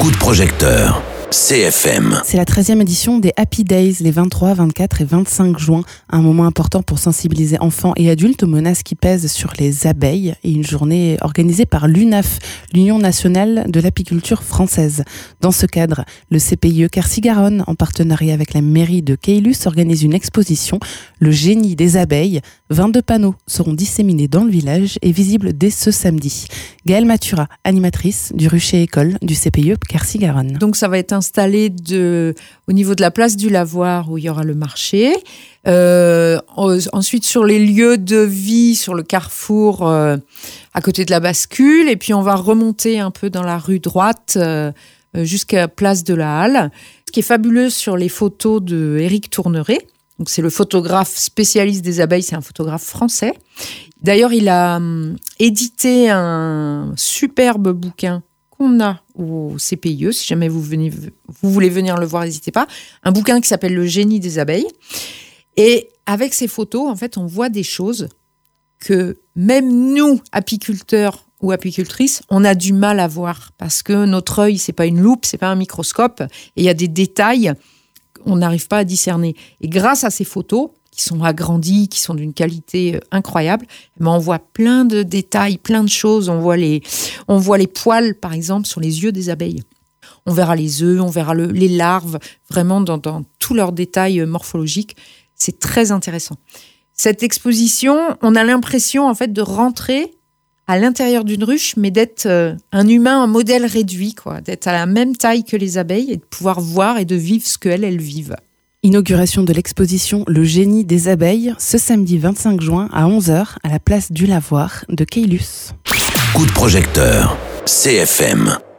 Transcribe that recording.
Coup de projecteur. CFM. C'est la 13e édition des Happy Days, les 23, 24 et 25 juin. Un moment important pour sensibiliser enfants et adultes aux menaces qui pèsent sur les abeilles et une journée organisée par l'UNAF, l'Union nationale de l'apiculture française. Dans ce cadre, le CPIE Quercy-Garonne, en partenariat avec la mairie de Caylus, organise une exposition, Le génie des abeilles. 22 panneaux seront disséminés dans le village et visibles dès ce samedi. Gaëlle Matura, animatrice du Rucher École du CPIE Quercy-Garonne. Donc ça va être installé au niveau de la place du Lavoir où il y aura le marché. Ensuite sur les lieux de vie, sur le carrefour à côté de la bascule. Et puis on va remonter un peu dans la rue droite jusqu'à place de la Halle. Ce qui est fabuleux sur les photos de Éric Tourneret, donc c'est le photographe spécialiste des abeilles, c'est un photographe français. D'ailleurs, il a édité un superbe bouquin qu'on a au CPIE. Si jamais vous voulez venir le voir, n'hésitez pas. Un bouquin qui s'appelle Le génie des abeilles. Et avec ces photos, en fait, on voit des choses que même nous, apiculteurs ou apicultrices, on a du mal à voir parce que notre œil, c'est pas une loupe, c'est pas un microscope, et il y a des détails qu'on n'arrive pas à discerner. Et grâce à ces photos, qui sont agrandies, qui sont d'une qualité incroyable, on voit plein de détails, plein de choses. On voit les poils, par exemple, sur les yeux des abeilles. On verra les œufs, on verra les larves, vraiment dans tous leurs détails morphologiques. C'est très intéressant. Cette exposition, on a l'impression en fait de rentrer à l'intérieur d'une ruche, mais d'être un humain, un modèle réduit, quoi, d'être à la même taille que les abeilles et de pouvoir voir et de vivre ce qu'elles vivent. Inauguration de l'exposition Le génie des abeilles, ce samedi 25 juin à 11h à la place du Lavoir de Caylus. Coup de projecteur. CFM.